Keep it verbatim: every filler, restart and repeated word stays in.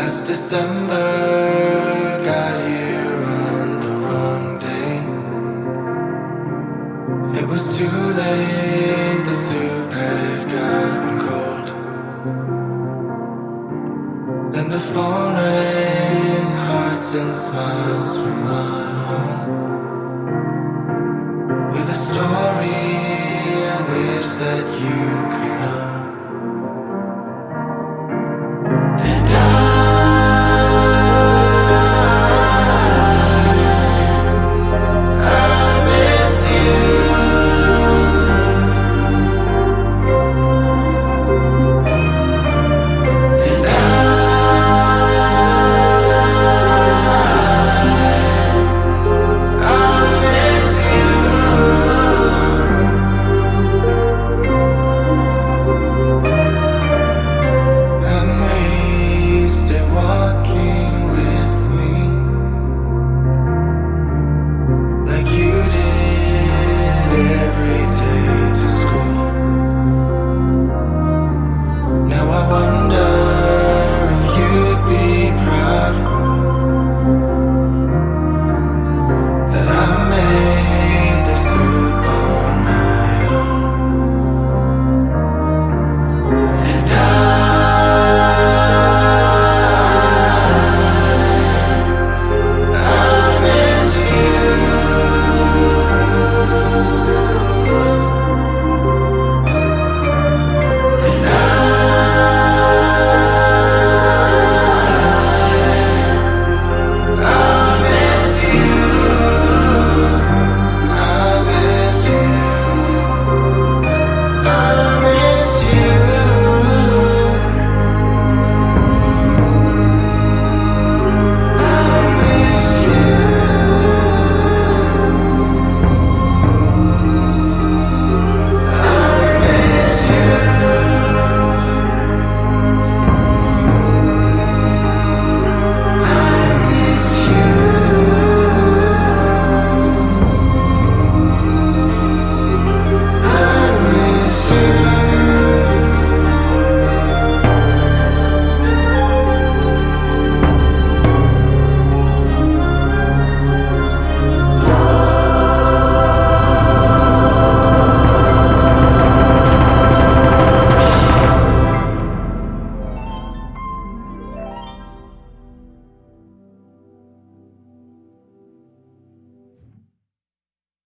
December, got here on the wrong day. It was too late, the soup had gotten cold. Then the phone rang, hearts and smiles from my home. With a story I wish that you